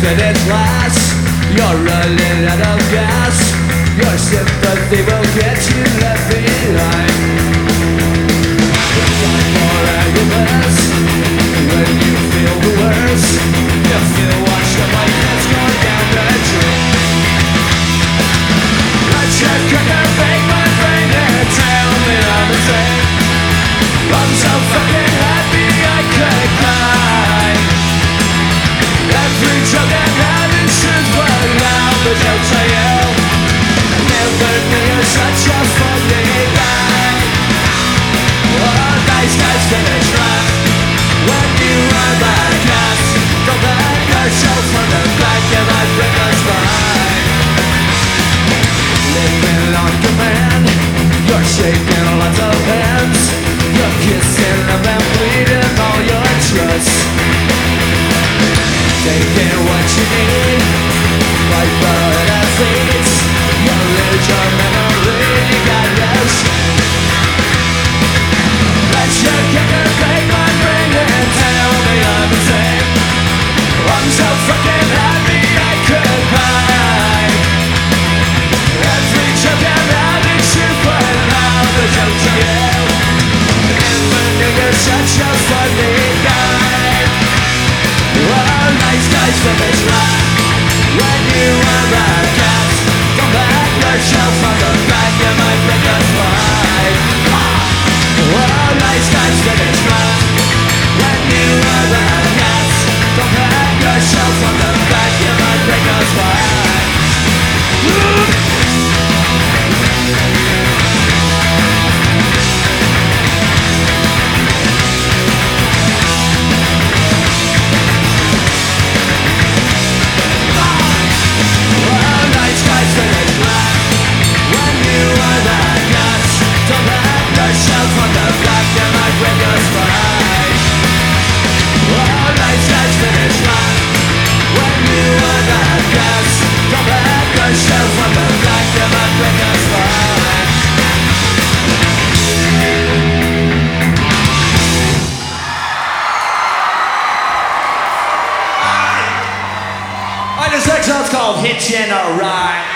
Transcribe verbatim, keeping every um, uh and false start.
wasted its last. You're running out of gas. Your sympathy will get you left behind. It's time for arguments when you feel the worst. You feel watch the light that's going down the drain. Let your cracker bake my brain and tell me I'm insane. I'm so fucking happy I could cry. Every drug and habit should work now, but don't tell you. I never knew you're such a funny guy. Oh, nice guys finish right when you run back us. Don't let yourself from the back, you might bring us by. Living on command, you're shaking.